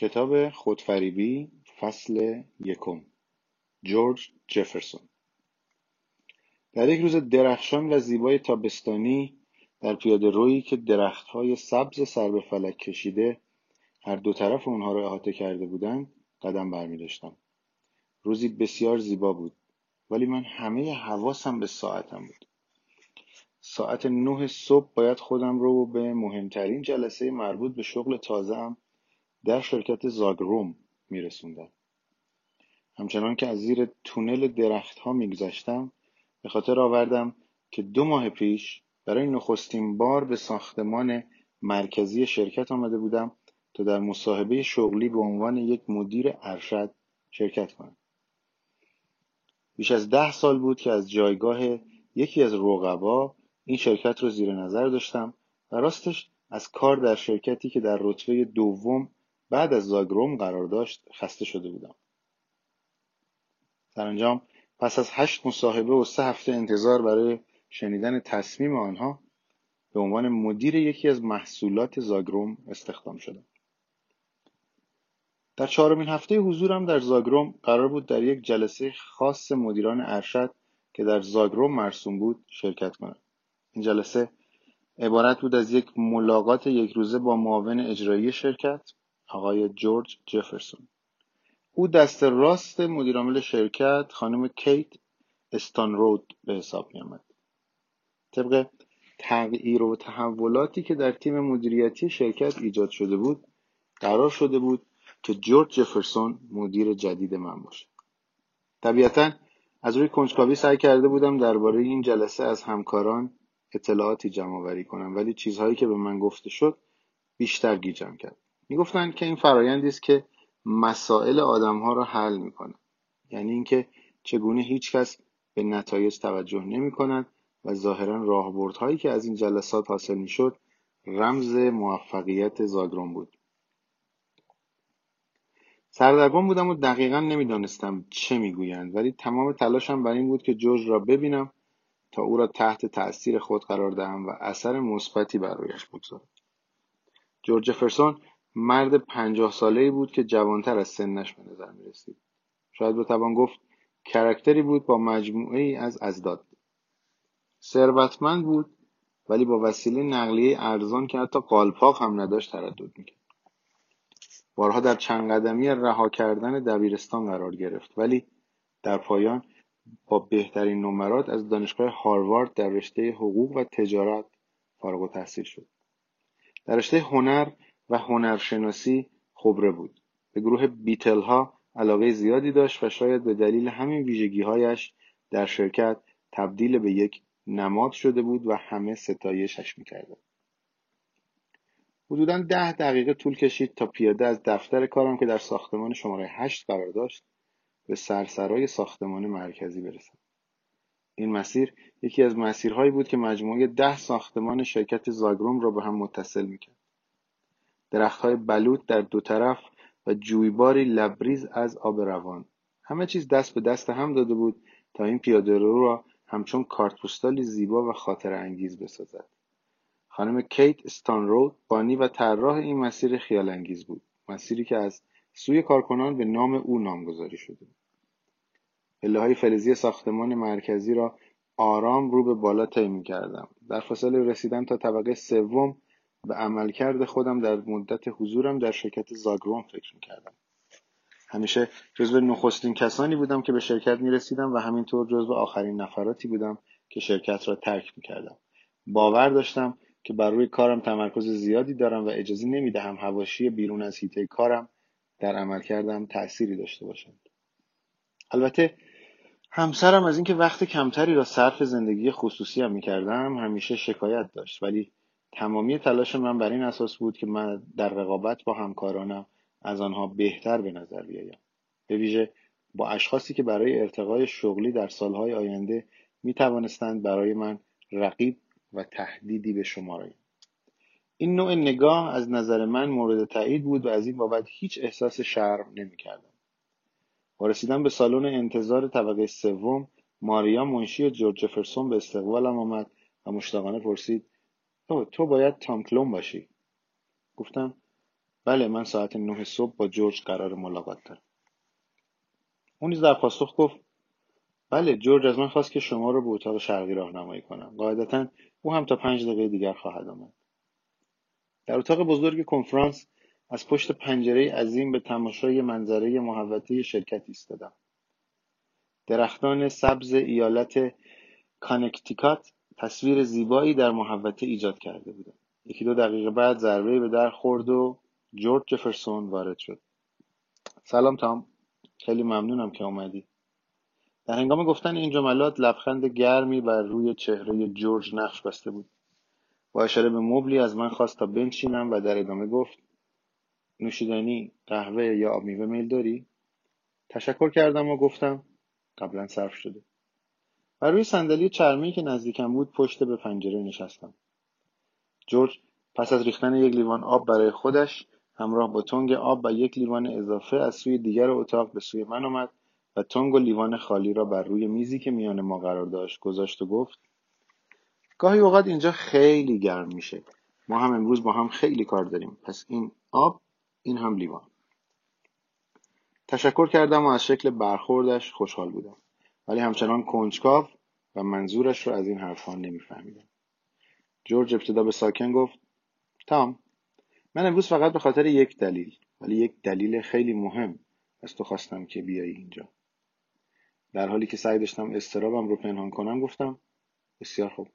کتاب خودفریبی فصل 1 جورج جفرسون. در یک روز درخشان و زیبای تابستانی در پیاده‌رویی که درخت‌های سبز سر به فلک کشیده هر دو طرف اونها را احاطه کرده بودند قدم برمی‌داشتم. روزی بسیار زیبا بود، ولی من همه حواسم به ساعتم بود. ساعت 9 صبح باید خودم رو به مهمترین جلسه مربوط به شغل تازه‌ام در شرکت زاگروم میرسوندم. همچنان که از زیر تونل درختها میگذشتم به خاطر آوردم که 2 ماه پیش برای نخستین بار به ساختمان مرکزی شرکت آمده بودم تا در مصاحبه شغلی به عنوان یک مدیر ارشد شرکت کنم. بیش از 10 سال بود که از جایگاه یکی از رقبا این شرکت رو زیر نظر داشتم و راستش از کار در شرکتی که در رتبه دوم بعد از زاگروم قرار داشت خسته شده بودم. سرانجام پس از 8 مصاحبه و 3 هفته انتظار برای شنیدن تصمیم آنها به عنوان مدیر یکی از محصولات زاگروم استخدام شدم. در 4مین هفته حضورم در زاگروم قرار بود در یک جلسه خاص مدیران ارشد که در زاگروم مرسوم بود شرکت کنم. این جلسه عبارت بود از یک ملاقات یک روزه با معاون اجرایی شرکت آقای جورج جفرسون. او دست راست مدیرعامل شرکت خانم کیت استانرود به حساب می آمد. طبق تغییر و تحولاتی که در تیم مدیریتی شرکت ایجاد شده بود قرار شده بود که جورج جفرسون مدیر جدید من باشد. طبیعتاً از روی کنجکاوی سعی کرده بودم درباره این جلسه از همکاران اطلاعاتی جمع آوری کنم، ولی چیزهایی که به من گفته شد بیشتر گیجم کرد. میگفتند که این فرایندی است که مسائل آدم‌ها را حل می‌کنه. یعنی اینکه چگونه هیچ کس به نتایج توجه نمی‌کند و ظاهراً راهبردهایی که از این جلسات حاصل می‌شد رمز موفقیت زاگروم بود. سردرگم بودم و دقیقاً نمی‌دانستم چه می‌گویند، ولی تمام تلاشم بر این بود که جورج را ببینم تا او را تحت تأثیر خود قرار دهم و اثر مثبتی بر رویش بگذارم. جورج جفرسون مرد 50 ساله‌ای بود که جوانتر از سنش به نظر می‌رسید. شاید بتوان گفت کاراکتری بود با مجموعه‌ای از اضداد. ثروتمند بود ولی با وسیله نقلیه ارزان که حتی قالپاق هم نداشت تردد می‌کرد. بارها در چند قدمی رها کردن دبیرستان قرار گرفت، ولی در پایان با بهترین نمرات از دانشگاه هاروارد در رشته حقوق و تجارت فارغ التحصیل شد. در رشته هنر و هنرشناسی خبره بود. به گروه بیتل‌ها علاقه زیادی داشت و شاید به دلیل همین ویژگی‌هایش در شرکت تبدیل به یک نماد شده بود و همه ستایشش می‌کردند. حدوداً 10 دقیقه طول کشید تا پیاده از دفتر کارم که در ساختمان شماره 8 قرار داشت به سرسرای ساختمان مرکزی برسم. این مسیر یکی از مسیرهایی بود که مجموعه 10 ساختمان شرکت زاگروم را به هم متصل می‌کرد. درخت‌های بلوط در دو طرف و جویباری لبریز از آب روان. همه چیز دست به دست هم داده بود تا این پیاده‌رو را همچون کارت پستالی زیبا و خاطره انگیز بسازد. خانم کیت استانرود بانی و طراح این مسیر خیال انگیز بود. مسیری که از سوی کارکنان به نام او نامگذاری شده بود. پله‌های فلزی ساختمان مرکزی را آرام رو به بالا طی می‌کردم. در فاصله رسیدن تا طبقه سوم به عملکرد خودم در مدت حضورم در شرکت زاگروم فکر می‌کردم. همیشه جزو نخستین کسانی بودم که به شرکت می‌رسیدم و همینطور جزو آخرین نفراتی بودم که شرکت را ترک می‌کردم. باور داشتم که بر روی کارم تمرکز زیادی دارم و اجازه نمی‌دهم حواشی بیرون از حیطه کارم در عملکردم تأثیری داشته باشد. البته همسرم از اینکه وقت کمتری را صرف زندگی خصوصی هم می‌کردم همیشه شکایت داشت، ولی تمامی تلاش من بر این اساس بود که من در رقابت با همکارانم از آنها بهتر به نظر بیایم، به ویژه با اشخاصی که برای ارتقای شغلی در سالهای آینده می‌توانستند برای من رقیب و تهدیدی به شمارند. این نوع نگاه از نظر من مورد تایید بود و از این بابت هیچ احساس شرم نمی‌کردم. با رسیدن به سالن انتظار طبقه سوم، ماریا منشی جورج جفرسون به استقبالم آمد و مشتاقانه پرسید: تو باید تام کلون باشی. گفتم: بله، من ساعت 9 صبح با جورج قرار ملاقات دارم. اون نیز در پاسخ گفت بله، جورج از من خواست که شما رو به اتاق شرقی راهنمایی کنم. قاعدتا او هم تا 5 دقیقه دیگر خواهد آمد. در اتاق بزرگ کنفرانس از پشت پنجره عظیم به تماشای منظره محوطه شرکت ایستادم. درختان سبز ایالت کانکتیکات تصویر زیبایی در محوطه ایجاد کرده بودند. 1-2 دقیقه بعد ضربه‌ای به در خورد و جورج جفرسون وارد شد. سلام تام، خیلی ممنونم که اومدی. در هنگام گفتن این جملات لبخند گرمی بر روی چهره جورج نقش بسته بود. با اشاره به مبلی از من خواست تا بنشینم و در ادامه گفت نوشیدنی، قهوه یا آب میوه میل داری؟ تشکر کردم و گفتم قبلا صرف شده. بر روی صندلی چرمی که نزدیکم بود پشت به پنجره نشستم. جورج پس از ریختن 1 لیوان آب برای خودش همراه با تنگ آب و 1 لیوان اضافه از سوی دیگر اتاق به سوی من آمد و تنگ و لیوان خالی را بر روی میزی که میان ما قرار داشت گذاشت و گفت گاهی اوقات اینجا خیلی گرم میشه. ما هم امروز با هم خیلی کار داریم. پس این آب، این هم لیوان. تشکر کردم و از شکل برخوردش خوشحال بودم. ولی همچنان کنجکاو و منظورش را از این حرفان نمیفهمیدم. جورج ابتدا به ساکن گفت تام، من امروز فقط به خاطر یک دلیل، ولی یک دلیل خیلی مهم از تو خواستم که بیایی اینجا. در حالی که سعی داشتم اضطرابم رو پنهان کنم گفتم بسیار خوب.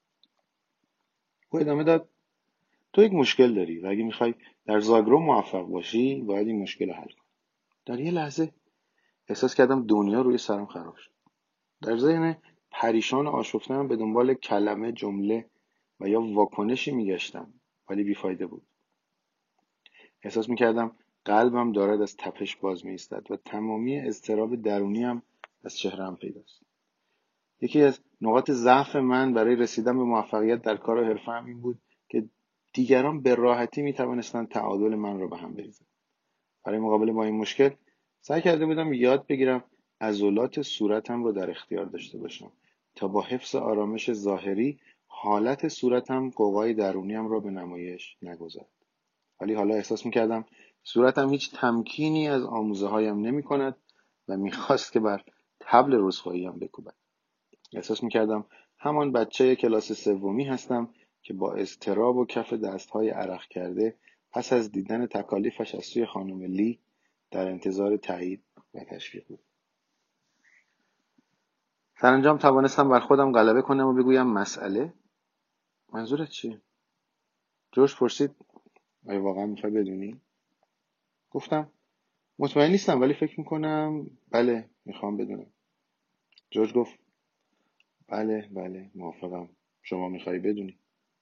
او ادامه داد تو یک مشکل داری و اگه میخوای در زاگرو موفق باشی باید این مشکل رو حل کنی. در یه لحظه احساس کردم دنیا روی سرم خراب شد. در ذهن پریشان و آشفته‌ام به دنبال کلمه، جمله و یا واکنشی میگشتم، ولی بیفایده بود. احساس میکردم قلبم دارد از تپش باز میایستد و تمامی اضطراب درونیم از چهره‌ام پیداست. یکی از نقاط ضعف من برای رسیدن به موفقیت در کار و حرفه‌ام این بود که دیگران به راحتی میتوانستند تعادل من را به هم بریزند. برای مقابله با این مشکل سعی کرده بودم یاد بگیرم عضلات صورتم را در اختیار داشته باشم تا با حفظ آرامش ظاهری حالت صورتم قوای درونیم را به نمایش نگذارد. ولی حالا احساس میکردم صورتم هیچ تمکینی از آموزه هایم نمی کند و میخواست که بر طبل رسواییم بکوبد. احساس میکردم همان بچه کلاس سومی هستم که با اضطراب و کف دستهای عرق کرده پس از دیدن تکالیفش از سوی خانم لی در انتظار تایید و تشویق بود. سرانجام توانستم بر خودم غلبه کنم و بگویم مسئله؟ منظورت چیه؟ جورج پرسید آیا واقعا میخوای بدونی؟ گفتم مطمئن نیستم ولی فکر میکنم بله میخوام بدونم. جورج گفت بله موافقم. شما میخوای بدونی؟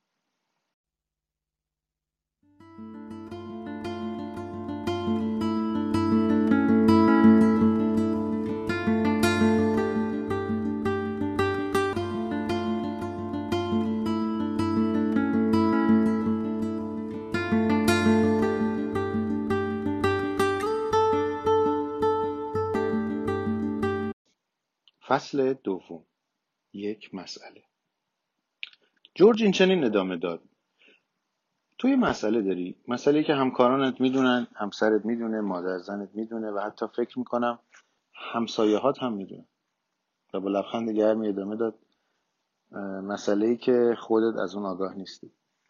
فصل دوم. یک مسئله. جورج این چنین ادامه داد. تو یه مسئله داری، مسئله‌ای که همکارانت میدونن، همسرت میدونه، مادر زنت میدونه و حتی فکر میکنم همسایه‌هات هم میدونن. و با لبخند گرمی ادامه داد مسئله‌ای که خودت از اون آگاه نیستی.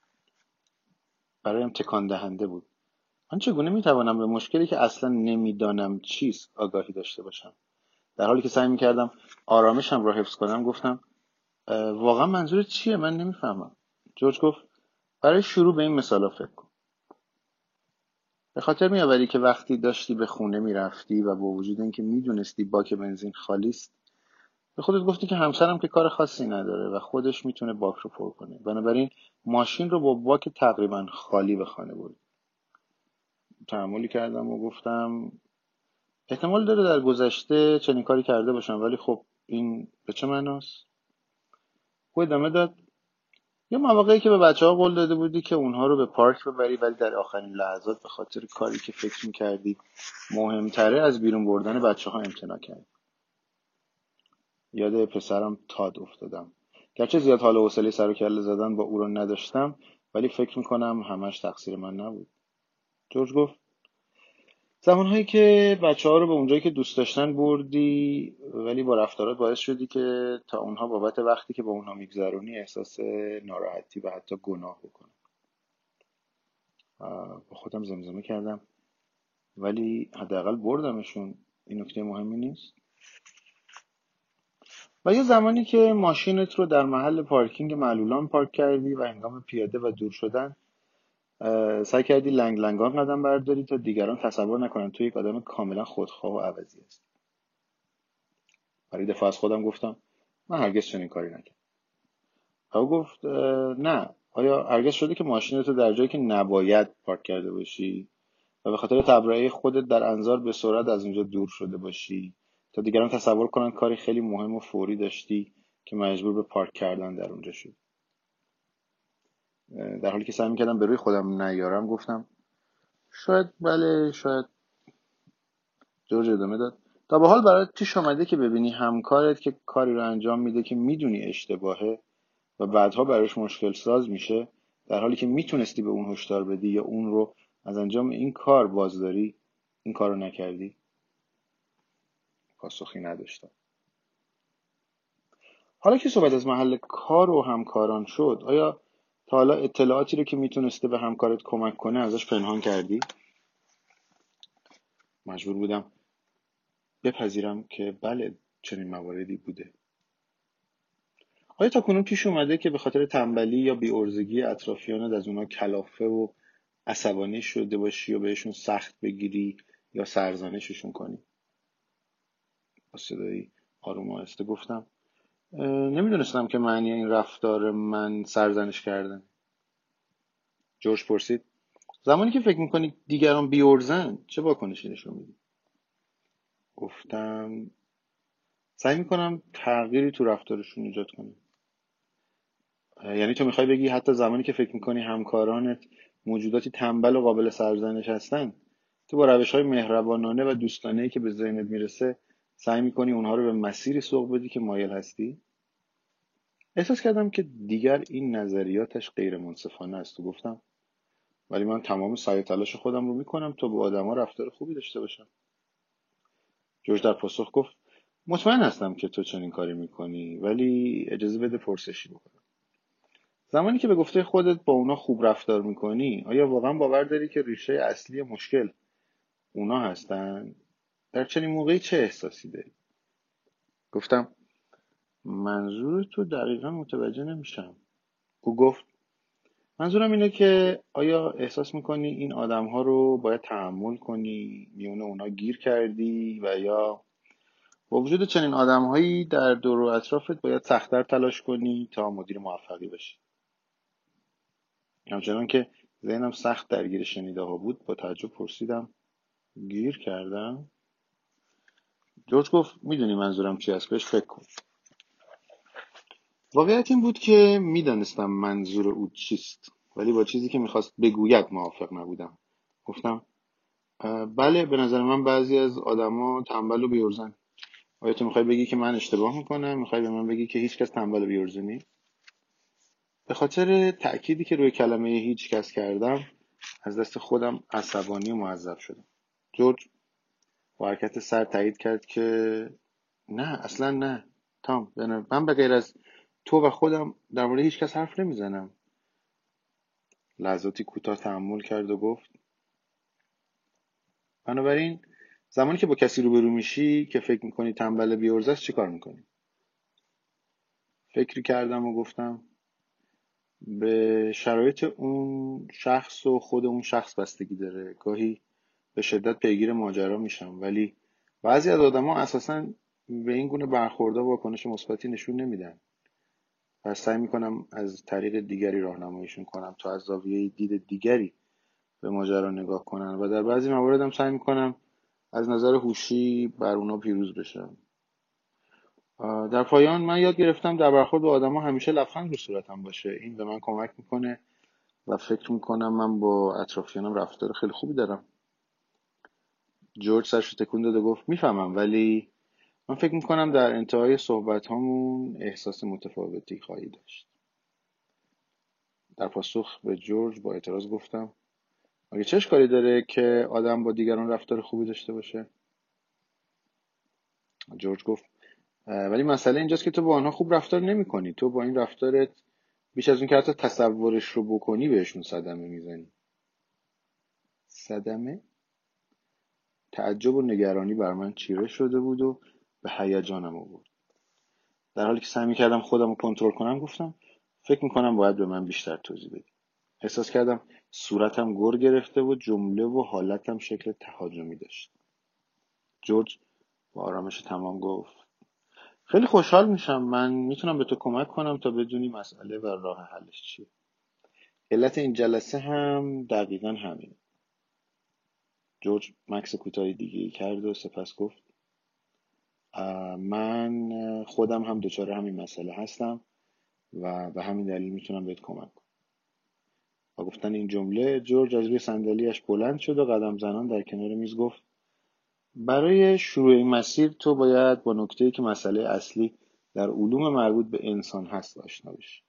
برایم تکان دهنده بود. من چگونه میتوانم به مشکلی که اصلا نمیدانم چیست آگاهی داشته باشم؟ در حالی که سعی میکردم آرامشم را حفظ کنم گفتم واقعا منظورت چیه؟ من نمیفهمم. جورج گفت برای شروع به این مثالا فکر کن. به خاطر میآوری که وقتی داشتی به خونه میرفتی و با وجود اینکه میدونستی باک بنزین خالی است به خودت گفتی که همسرم که کار خاصی نداره و خودش میتونه باک رو پر کنه، بنابراین ماشین رو با باک تقریبا خالی به خانه بردی. تأملی کردم و گفتم احتمال داره در گذشته چنین کاری کرده باشم، ولی خب این به چه معناست؟ او ادامه داد یه مواقعی که به بچه‌ها قول داده بودی که اونها رو به پارک ببری ولی در آخرین لحظات به خاطر کاری که فکر می‌کردی مهمتره از بیرون بردن بچه‌ها امتناع کردی. یاد پسرم تاد افتادم. گرچه زیاد حال و حوصله سر و کله زدن با او رو نداشتم ولی فکر می‌کنم همش تقصیر من نبود. جورج گفت زمانهایی که بچه ها رو به اونجایی که دوست داشتن بردی ولی با رفتارات باعث شدی که تا اونها بابت وقتی که با اونها میگذرونی احساس ناراحتی و حتی گناه بکنن. با خودم زمزمه کردم ولی حداقل بردمشون، این نکته مهمی نیست؟ و یه زمانی که ماشینت رو در محل پارکینگ معلولان پارک کردی و هنگام پیاده و دور شدن سعی کردی لنگ لنگان قدم برداری تا دیگران تصور نکنن تو یک آدم کاملا خودخواه و عوضی هستی. برای دفاع از خودم گفتم من هرگز چنین کاری نکردم. او گفت نه، آیا هرگز شده که ماشینت رو در جایی که نباید پارک کرده باشی و به خاطر تبرئه خودت در انظار به سرعت از اونجا دور شده باشی تا دیگران تصور کنن کاری خیلی مهم و فوری داشتی که مجبور به پارک کردن در اونجا شد؟ در حالی که سعی میکردم به روی خودم نیارم گفتم شاید بله، شاید. جورج ادامه داد تا به حال برات پیش آمده که ببینی همکارت که کاری رو انجام میده که میدونی اشتباهه و بعدها براش مشکل ساز میشه، در حالی که میتونستی به اون هشدار بدی یا اون رو از انجام این کار بازداری، این کار رو نکردی؟ پاسخی نداشتم. حالا که صحبت از محل کار و همکاران شد، آیا تا حالا اطلاعاتی رو که میتونسته به همکارت کمک کنه ازش پنهان کردی؟ مجبور بودم بپذیرم که بله، چنین مواردی بوده. آیا تاکنون پیش اومده که به خاطر تنبلی یا بی‌عرضگی اطرافیانت از اونا کلافه و عصبانی شده باشی و بهشون سخت بگیری یا سرزنششون کنی؟ با صدایی آروم و آهسته گفتم نمیدونستم که معنی این رفتار من سرزنش کردن. جورج پرسید زمانی که فکر میکنی دیگران بی‌عرضن چه واکنشی نشون میدی؟ گفتم سعی میکنم تغییری تو رفتارشون ایجاد کنم. یعنی تو میخوای بگی حتی زمانی که فکر میکنی همکارانت موجوداتی تنبل و قابل سرزنش هستن، تو با روش‌های مهربانانه و دوستانه‌ای که به ذهنت میرسه سعی میکنی اونها رو به مسیری سوق بدی که مایل هستی؟ احساس کردم که دیگر این نظریاتش غیر منصفانه است و گفتم ولی من تمام سعی و تلاش خودم رو میکنم تا با آدما رفتار خوبی داشته باشم. جورج در پاسخ گفت مطمئن هستم که تو چنین کاری میکنی ولی اجازه بده پرسشی بکنم. زمانی که به گفته خودت با اونا خوب رفتار میکنی آیا واقعا باور داری که ریشه اصلی مشکل اونا هستن؟ در چنین موقعی چه احساسی داری؟ گفتم منظور تو دقیقا متوجه نمیشم. او گفت منظورم اینه که آیا احساس میکنی این آدمها رو باید تحمل کنی، میون اونا گیر کردی و یا با وجود چنین آدمهایی در دور و اطرافت باید سخت‌تر تلاش کنی تا مدیر موفقی بشی؟ همچنان که ذهنم سخت درگیر شنیده ها بود با تعجب پرسیدم گیر کردم؟ جورج گفت میدونی منظورم چی است، بهش فکر کن. واقعیت این بود که میدانستم منظور او چیست ولی با چیزی که میخواست بگوید موافق نبودم. گفتم بله، به نظر من بعضی از آدما تنبل و بی‌عرضن. آیا تو میخوای بگی که من اشتباه میکنم؟ میخوای به من بگی که هیچ کس تنبل و بی‌عرضه نیست؟ به خاطر تأکیدی که روی کلمه هیچ کس کردم از دست خودم عصبانی و معذب شدم. جورج با حرکت سر تایید کرد که نه، اصلا نه تام، من به غیر از تو و خودم در مورد هیچ کس حرف نمیزنم. لحظاتی کوتاه تأمل کرد و گفت بنابراین زمانی که با کسی روبرو میشی که فکر میکنی تنبل بی‌عرضه است چی کار میکنی؟ فکری کردم و گفتم به شرایط اون شخص و خود اون شخص بستگی داره. گاهی به شدت پیگیر ماجرا میشم ولی بعضی از آدما اساساً به این گونه برخوردها واکنش مثبتی نشون نمیدن. پس سعی میکنم از طریق دیگری راهنماییشون کنم تا از زاویه دید دیگری به ماجرا نگاه کنن و در بعضی موارد هم سعی میکنم از نظر هوشی بر اونا پیروز بشم. در پایان من یاد گرفتم در برخورد با آدما همیشه لبخند رو صورتم باشه. این به من کمک میکنه و فکر میکنم من با اطرافیانم رفتار خیلی خوبی دارم. جورج سرش تکون داد و گفت میفهمم ولی من فکر میکنم در انتهای صحبت هامون احساس متفاوتی خواهی داشت. در پاسخ به جورج با اعتراض گفتم مگه چه اشکالی داره که آدم با دیگران رفتار خوبی داشته باشه؟ جورج گفت ولی مسئله اینجاست که تو با آنها خوب رفتار نمی‌کنی. تو با این رفتارت بیش از اون که حتی تصورش رو بکنی بهشون صدمه میزنی. صدمه؟ تعجب و نگرانی بر من چیره شده بود و به هیجانم آورد. در حالی که سعی می‌کردم خودم رو کنترل کنم گفتم فکر می‌کنم باید به من بیشتر توضیح بدی. احساس کردم صورتم گر گرفته و جمله و حالتم شکل تهاجمی داشت. جورج با آرامش تمام گفت خیلی خوشحال میشم. من میتونم به تو کمک کنم تا بدونی مسئله و راه حلش چیه. علت این جلسه هم دقیقا همین. جورج مکس کوتاهی دیگه کرد و سپس گفت من خودم هم دچار همین مسئله هستم و به همین دلیل میتونم بهت کمک کنم. با گفتن این جمله جورج از روی صندلیاش بلند شد و قدم زنان در کنار میز گفت برای شروع این مسیر تو باید با نکته‌ای که مسئله اصلی در علوم مربوط به انسان هست آشنا بشی.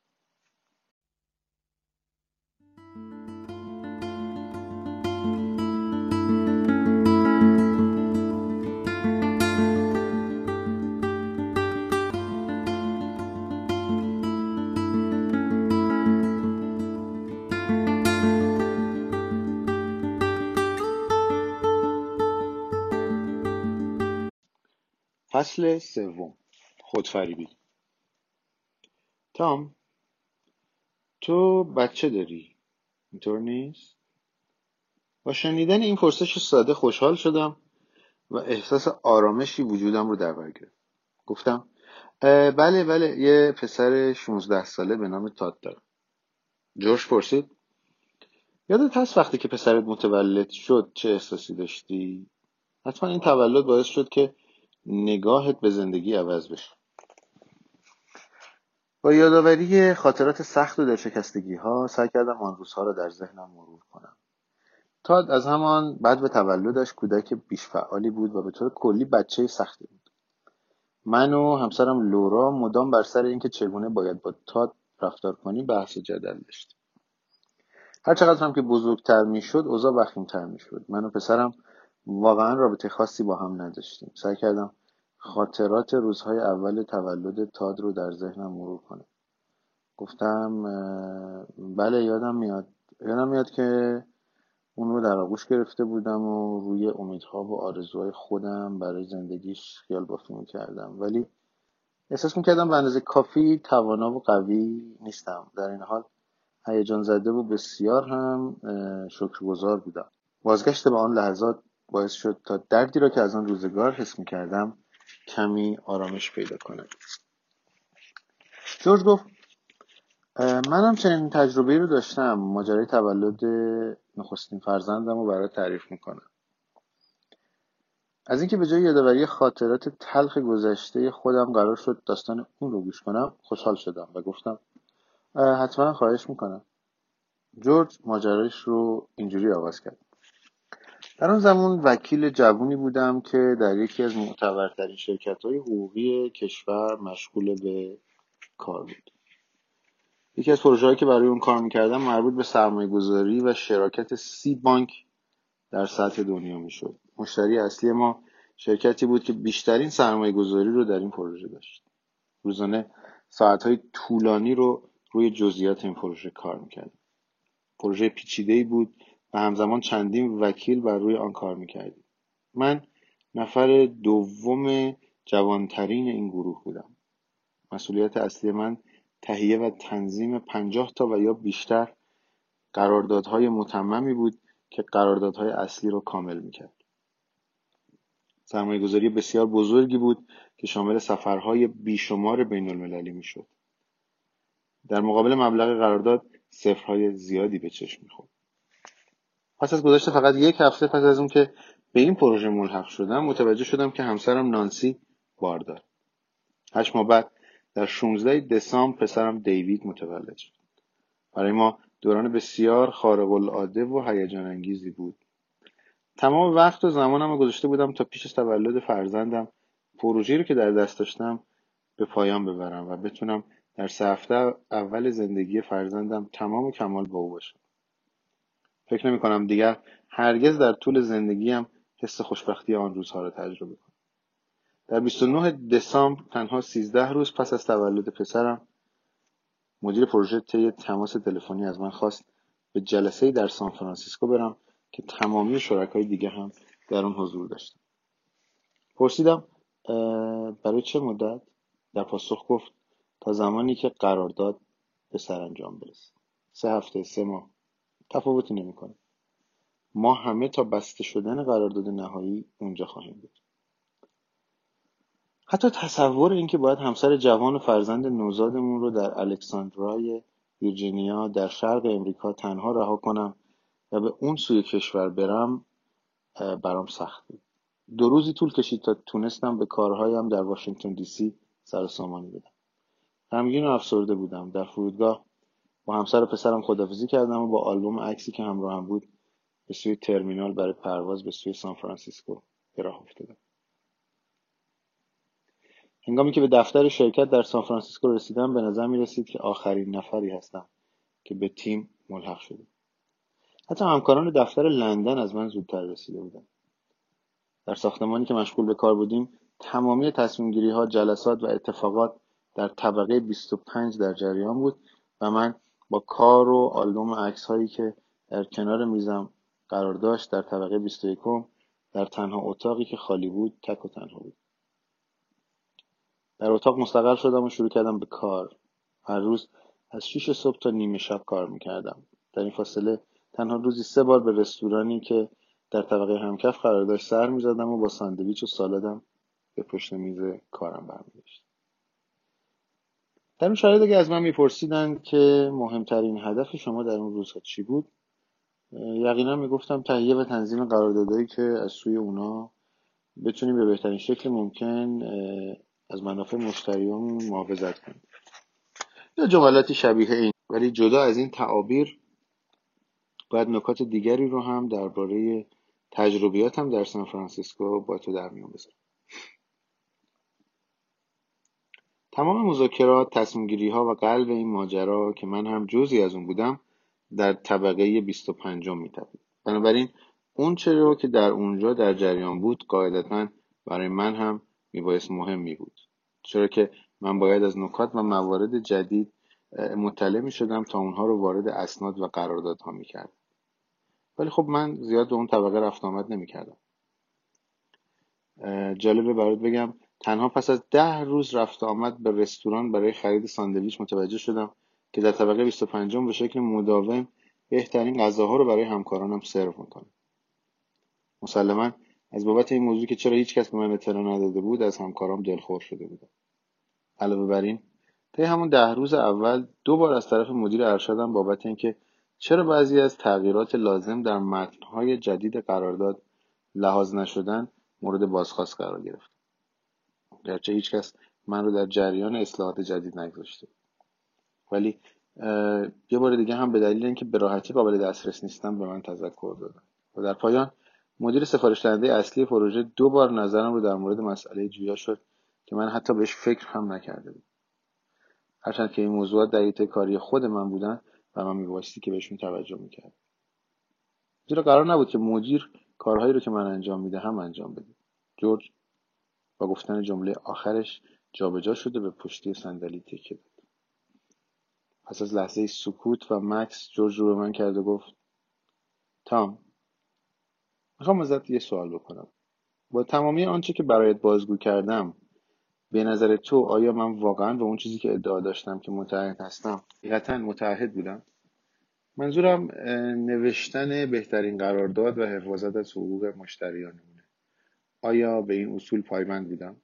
فصل سوم، خودفریبی. تام، تو بچه داری، اینطور نیست؟ با شنیدن این پرسش ساده خوشحال شدم و احساس آرامشی وجودم رو در بر گرفت. گفتم بله یه پسر 16 ساله به نام تاد دارم. جورج پرسید یادت هست وقتی که پسرت متولد شد چه احساسی داشتی؟ حتما این تولد باعث شد که نگاهت به زندگی عوض بشه. با یادآوری خاطرات سخت و دلشکستگی ها سعی کردم آن روزها را در ذهنم مرور کنم. تاد از همان بعد به تولدش کودک بیش فعالی بود و به طور کلی بچه سختی بود. من و همسرم لورا مدام بر سر اینکه چگونه باید با تاد رفتار کنیم بحث و جدل داشتیم. هر چقدر هم که بزرگتر میشد اوضاع وخیم‌تر میشد. من و پسرم واقعا رابطه خاصی با هم نداشتیم. سعی کردم خاطرات روزهای اول تولد تاد رو در ذهنم مرور کنم. گفتم بله یادم میاد که اون رو در آغوش گرفته بودم و روی امیدها و آرزوهای خودم برای زندگیش خیال بافی میکردم، ولی احساس میکردم به اندازه کافی توانا و قوی نیستم. در این حال هیجان زده و بسیار هم شکرگزار بودم. بازگشت به آن لحظات باعث شد تا دردی را که از آن روزگار حس میکردم کمی آرامش پیدا کنم. جورج گفت منم چنین تجربه‌ای رو داشتم. ماجرای تولد نخستین فرزندم رو برات تعریف میکنم. از اینکه به جای یادآوری خاطرات تلخ گذشته خودم قرار شد داستان اون رو گوش کنم خوشحال شدم و گفتم حتما خواهش میکنم. جورج ماجرایش رو اینجوری آغاز کرد. در آن زمان وکیل جوونی بودم که در یکی از معتبرترین شرکت‌های حقوقی کشور مشغول به کار بود. یکی از پروژه‌هایی که برای اون کار میکردم مربوط به سرمایه‌گذاری و شراکت 30 بانک در سطح دنیا میشد. مشتری اصلی ما شرکتی بود که بیشترین سرمایه‌گذاری رو در این پروژه داشت. روزانه ساعت‌های طولانی رو روی جزئیات این پروژه کار میکردیم. پروژه پیچیده‌ای بود و همزمان چندین وکیل بر روی آن کار میکردیم. من نفر دوم جوانترین این گروه بودم. مسئولیت اصلی من تهیه و تنظیم 50 تا و یا بیشتر قراردادهای متممی بود که قراردادهای اصلی رو کامل میکرد. سرمایه‌گذاری بسیار بزرگی بود که شامل سفرهای بیشمار بین المللی میشد. در مقابل مبلغ قرارداد صفرهای زیادی به چشم میخورد. پس از گذشت فقط یک هفته پس از اون که به این پروژه ملحق شدم متوجه شدم که همسرم نانسی باردار. 8 ماه بعد در 16 دسامبر پسرم دیوید متولد شد. برای ما دوران بسیار خارق العاده و هیجان انگیزی بود. تمام وقت و زمانم رو گذاشته بودم تا پیش از تولد فرزندم پروژه‌ای رو که در دست داشتم به پایان ببرم و بتونم در 3 هفته اول زندگی فرزندم تمام و کمال با او باشم. فکر نمی کنم دیگر هرگز در طول زندگیم حس خوشبختی آن روزها را تجربه کنم. در 29 دسامبر تنها 13 روز پس از تولد پسرم، مدیر پروژه طی تماس تلفنی از من خواست به جلسه‌ای در سانفرانسیسکو برم که تمامی شرکای دیگه هم در آن حضور داشتند. پرسیدم برای چه مدت؟ در پاسخ گفت تا زمانی که قرارداد به سرانجام برسه. 3 هفته، 3 ماه، تفاوتی نمی‌کنه. ما همه تا بسته شدن قرارداد نهایی اونجا خواهیم بود. حتی تصور این که باید همسر جوان و فرزند نوزادمون رو در الکساندرای ویرجینیا در شرق امریکا تنها رها کنم و به اون سوی کشور برم برام سخت بود. 2 روزی طول کشید تا تونستم به کارهایم در واشنگتن دی سی سر و سامانی بدم. غمگین و افسرده بودم. در فرودگاه با همسر و پسرم خداحافظی کردم و با آلبوم عکسی که همراهم بود به سوی ترمینال برای پرواز به سوی سانفرانسیسکو به راه افتادم. هنگامی که به دفتر شرکت در سانفرانسیسکو رسیدم، به نظر می رسید که آخرین نفری هستم که به تیم ملحق شده. حتی همکاران دفتر لندن از من زودتر رسیده بودند. در ساختمانی که مشغول به کار بودیم، تمامی تصمیم‌گیری ها، جلسات و اتفاقات در طبقه 25 در جریان بود و من با کار و آلبوم عکس هایی که در کنار میزم قرار داشت در طبقه 21 در تنها اتاقی که خالی بود تک و تنها بود. در اتاق مستقر شدم و شروع کردم به کار. هر روز از 6 صبح تا نیمه شب کار میکردم. در این فاصله تنها روزی 3 بار به رستورانی که در طبقه همکف قرار داشت سر میزدم و با ساندویچ و سالادم به پشت میز کارم برمیگشتم. در اون شرایط اگه از من میپرسیدن که مهمترین هدف شما در اون روزها چی بود، یقینا میگفتم تهیه و تنظیم قراردادهایی که از سوی اونا بتونیم به بهترین شکل ممکن از منافع مشتریامون محافظت کنیم. یا جملاتی شبیه این. ولی جدا از این تعابیر باید نکات دیگری رو هم درباره تجربیاتم در سانفرانسیسکو با تو در میون بذارم. تمام مذاکرات، تصمیم‌گیری ها و قلب این ماجرا که من هم جزئی از اون بودم در طبقه 25 می‌تپید. بنابراین اون چه رو که در اونجا در جریان بود قاعدتاً برای من هم میبایست مهم بود، چرا که من باید از نکات و موارد جدید مطلع می‌شدم تا اونها رو وارد اسناد و قراردادها می‌کردم. ولی خب من زیاد به اون طبقه رفت آمد نمی‌کردم. جالبه برات بگم تنها پس از 10 روز رفت آمد به رستوران برای خرید ساندویچ متوجه شدم که در طبقه 25 به شکل مداوم بهترین غذاها رو برای همکارانم سرو میکنم. مسلماً از بابت این موضوع که چرا هیچ کس به من اطلاع نداده بود از همکارام دلخور شده بودم. علاوه بر این طی همون 10 روز اول 2 بار از طرف مدیر ارشدم بابت اینکه چرا بعضی از تغییرات لازم در متن‌های جدید قرارداد لحاظ نشدن مورد بازخواست قرار گرفت. گرچه هیچ کس من رو در جریان اصلاحات جدید نگذاشته، ولی یه بار دیگه هم به دلیل اینکه به راحتی قابل دسترس نیستم به من تذکر دادن. و در پایان مدیر سفارش دهنده اصلی پروژه 2 بار نظرم رو در مورد مسئله جویا شد که من حتی بهش فکر هم نکرده بودم. هرچند که این موضوعات در حیطه کاری خود من بودن و من میبایستی که بهشون توجه میکردم. زیرا قرار نبود که مدیر کارهایی رو که من انجام میدهم انجام بده. جورج با گفتن جمله آخرش جابجا شده به پشتی صندلی تکیه داد. پس از لحظه سکوت و مکث جورج رو به من کرد و گفت تام، میخوام ازت یه سوال بکنم. با تمامی آنچه که برایت بازگو کردم، به نظر تو آیا من واقعا به اون چیزی که ادعا داشتم که متعهد هستم حقیقتا متعهد بودم؟ منظورم نوشتن بهترین قرارداد و حفاظت از حقوق مشتریانمونه. آیا به این اصول پایبند بودم؟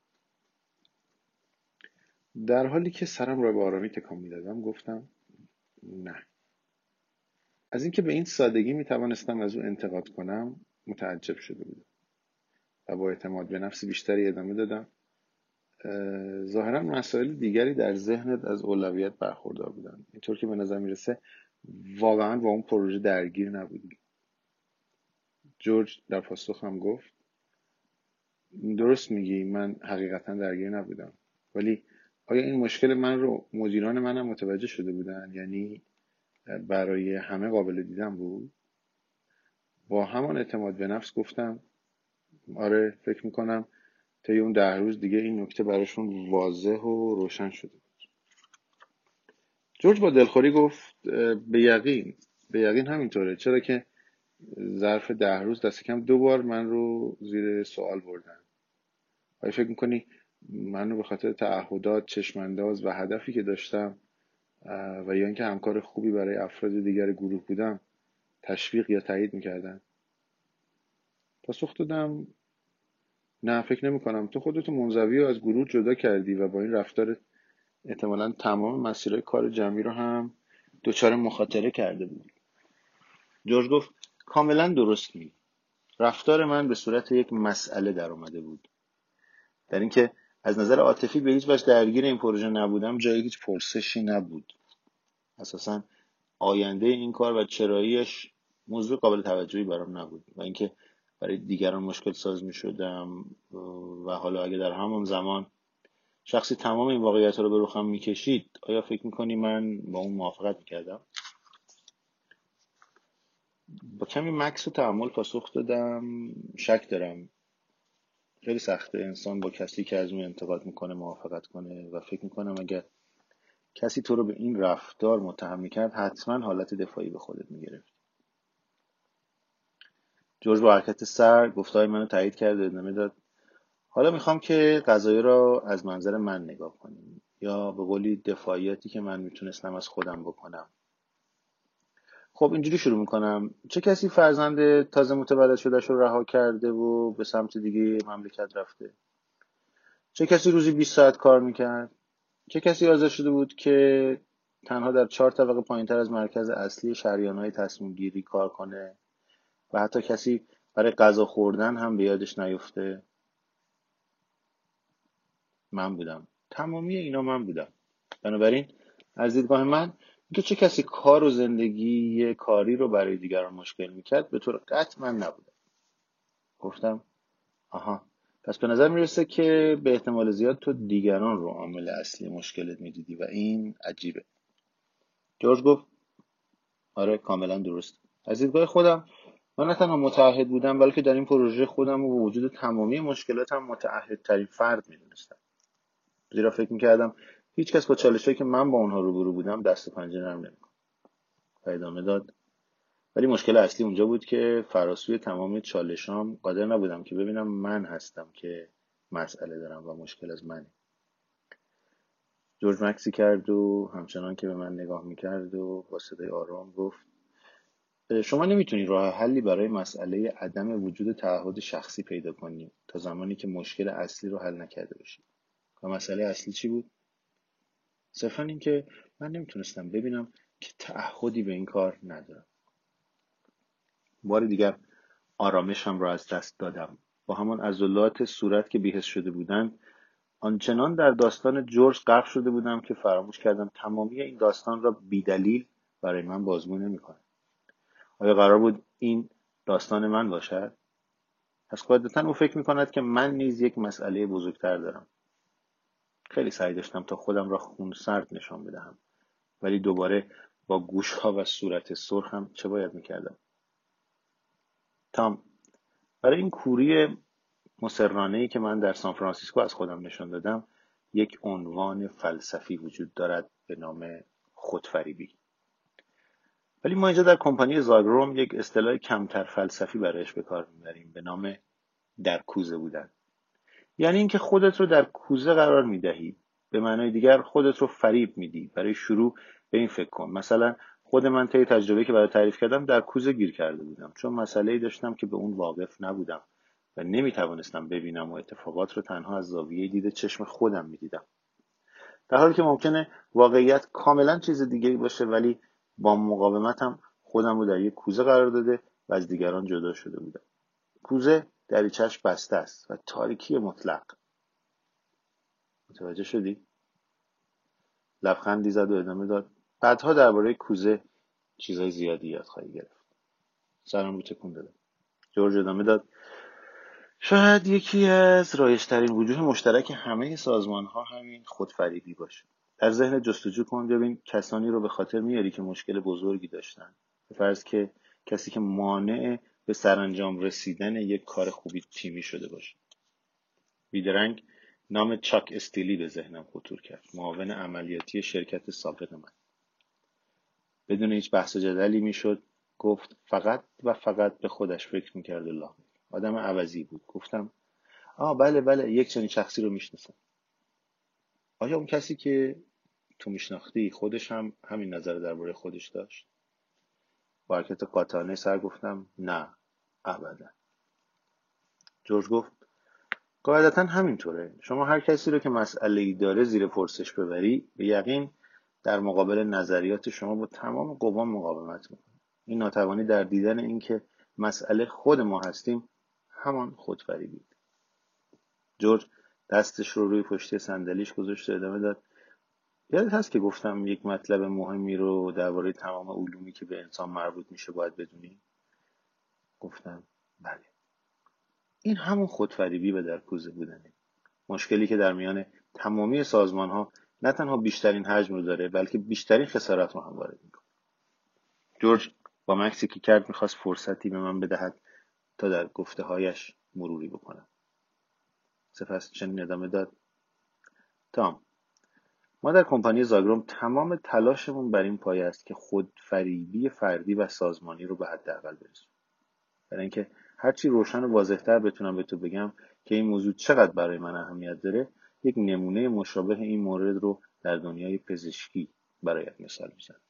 در حالی که سرم را به آرامی تکان میدادم گفتم نه. از اینکه به این سادگی میتوانستم از او انتقاد کنم متعجب شده بودم و با اعتماد به نفس بیشتری ادامه دادم. ظاهرا مسائل دیگری در ذهنت از اولویت برخوردار بودن، اینطور که به نظر میرسه واقعا با اون پروژه درگیر نبودی. جورج در پاسخ هم گفت درست میگی، من حقیقتا درگیر نبودم، ولی آیا این مشکل من رو مدیران منم متوجه شده بودن؟ یعنی برای همه قابل دیدن بود؟ با همان اعتماد به نفس گفتم آره فکر میکنم طی اون 10 روز دیگه این نکته براشون واضح و روشن شده. جورج با دلخوری گفت به یقین همینطوره، چرا که ظرف 10 روز دست کم 2 بار من رو زیر سوال بردن. آیا فکر میکنی من رو به خاطر تعهدات چشمانداز و هدفی که داشتم و یا اینکه همکار خوبی برای افراد دیگر گروه بودم تشویق یا تایید میکردن؟ پاسخ دادم نه فکر نمیکنم. تو خودتو منزوی و از گروه جدا کردی و با این رفتار احتمالاً تمام مسیرهای کار جمعی رو هم دچار مخاطره کرده بود. جورج گفت کاملا درست میگی. رفتار من به صورت یک مسئله در اومده بود، در اینکه از نظر عاطفی به هیچ وجه درگیر این پروژه نبودم جای هیچ پرسشی نبود. اساساً آینده این کار و چراییش موضوع قابل توجهی برام نبود و اینکه برای دیگران مشکل ساز می شدم و حالا اگه در همان زمان شخصی تمام این واقعیت رو به رخم می کشید، آیا فکر می کنی من با اون موافقت می کردم؟ با کمی مکث و تأمل پاسخ دادم شک دارم. خیلی سخته انسان با کسی که از اون انتقاد میکنه موافقت کنه و فکر میکنم اگر کسی تو رو به این رفتار متهم میکرد حتما حالت دفاعی به خودت میگرفت. جورج با حرکت سر گفتهای منو تایید کرد و ادامه داد حالا میخوام که قضایی را از منظر من نگاه کنیم، یا به قولی دفاعیاتی که من میتونستم از خودم بکنم. خب اینجوری شروع میکنم. چه کسی فرزند تازه متولد شدهش رو رها کرده و به سمت دیگه مملکت رفته؟ چه کسی روزی 20 ساعت کار میکرد؟ چه کسی آزاد شده بود که تنها در 4 طبقه پایینتر از مرکز اصلی شریان‌های تصمیم گیری کار کنه و حتی کسی برای غذا خوردن هم به یادش نیفته؟ من بودم. تمامی اینا من بودم. بنابراین از دیدگاه من اینکه چه کسی کار و زندگی کاری رو برای دیگران مشکل میکرد به طور قطع من نبودم. گفتم آها، پس به نظر میرسه که به احتمال زیاد تو دیگران رو عامل اصلی مشکلت میدیدی و این عجیبه. جورج گفت آره کاملا درست. از دیدگاه خودم من نه تنها متعهد بودم بلکه در این پروژه خودم و وجود تمامی مشکلاتم متعهدترین فرد میدونستم. زیرا فکر میکردم هیچ کس با چالشایی که من با اونها روبرو بودم دست و پنجه نرم نمیکنه. و ادامه داد ولی مشکل اصلی اونجا بود که فراسوی تمام چالشام قادر نبودم که ببینم من هستم که مسئله دارم و مشکل از منه. جورج مکسی کرد و همچنان که به من نگاه میکرد و با صدای آرام گفت شما نمیتونی راه حلی برای مسئله عدم وجود تعهد شخصی پیدا کنی تا زمانی که مشکل اصلی رو حل نکرده باشی. و مسئله اصلی چی بود؟ صرفا این که من نمیتونستم ببینم که تعهدی به این کار ندارم. بار دیگر آرامشم را از دست دادم. با همان عضلات صورت که بی‌حس شده بودند آنچنان در داستان جورج غرق شده بودم که فراموش کردم تمامی این داستان را بیدلیل برای من بازگو نمی‌کنه. آیا قرار بود این داستان من باشد؟ پس قاعدتا او فکر می‌کند که من نیز یک مسئله بزرگتر دارم. خیلی سعی داشتم تا خودم را خونسرد نشان بدهم، ولی دوباره با گوش‌ها و صورت سرخم چه باید می‌کردم؟ تام، برای این کوری مسررانه‌ای که من در سانفرانسیسکو از خودم نشان دادم یک عنوان فلسفی وجود دارد به نام خودفریبی. ولی ما اینجا در کمپانی زاگروم یک اصطلاح کمتر فلسفی برایش به کار میبریم به نام در کوزه بودن. یعنی اینکه خودت رو در کوزه قرار میدهی. به معنای دیگر خودت رو فریب میدی. برای شروع به این فکر کن. مثلا خود من طی تجربه‌ای که برای تعریف کردم در کوزه گیر کرده بودم، چون مسئله‌ای داشتم که به اون واقف نبودم و نمیتوانستم ببینم و اتفاقات رو تنها از زاویه دید چشم خودم میدیدم. در حالی که ممکنه واقعیت کاملا چیز دیگه‌ای باشه، ولی با مقاومتم خودم رو در یک کوزه قرار داده و از دیگران جدا شده بودم. کوزه دریچه‌اش بسته است و تاریکی مطلق. متوجه شدی؟ لبخندی زد و ادامه داد بعدها درباره کوزه چیزای زیادی یاد خواهی گرفت. سرم رو تکون دادم. جورج ادامه داد شاید یکی از رایج‌ترین وجوه مشترک همه سازمان‌ها همین خودفریبی باشه. در ذهن جستجو کن ببین کسانی رو به خاطر میاری که مشکل بزرگی داشتن. به فرض که کسی که مانع به سرانجام رسیدن یک کار خوبی تیمی شده باشه. بیدرنگ نام چاک استیلی به ذهنم خطور کرد، معاون عملیاتی شرکت سابق من. بدون هیچ بحث و جدلی میشد گفت فقط و فقط به خودش فکر میکرد و لا. آدم عوضی بود. گفتم بله یک چنین شخصی رو میشناسم. آیا اون کسی که تو میشناختی خودش هم همین نظر درباره خودش داشت؟ با حرکت قاطعانه سر گفتم نه ابدا. جورج گفت قاعدتا همینطوره. شما هر کسی رو که مسئله‌ای داره زیر پرسش ببری به یقین در مقابل نظریات شما با تمام قوا مقاومت میکنه. این ناتوانی در دیدن اینکه مسئله خود ما هستیم همان خودفریبی. جورج دستش رو روی پشت صندلیش گذاشت و ادامه داد یادت هست که گفتم یک مطلب مهمی رو درباره تمام علومی که به انسان مربوط میشه باید بدونی؟ گفتم بله. این همون خودفریبی به در کوزه بودنه. مشکلی که در میان تمامی سازمان ها نه تنها بیشترین حجم رو داره بلکه بیشترین خسارت رو هم وارد میکنه. جورج با مکسی که کرد میخواست فرصتی به من بدهد تا در گفته هایش مروری بکنم. سپس چنین ادامه داد تام، ما در کمپانی زاگرام تمام تلاشمون بر این پایه است که خودفریبی فردی و سازمانی رو به حداقل برسونیم. برای اینکه هرچی روشن و واضح‌تر بتونم به تو بگم که این موضوع چقدر برای من اهمیت داره، یک نمونه مشابه این مورد رو در دنیای پزشکی برایت مثال میزنم.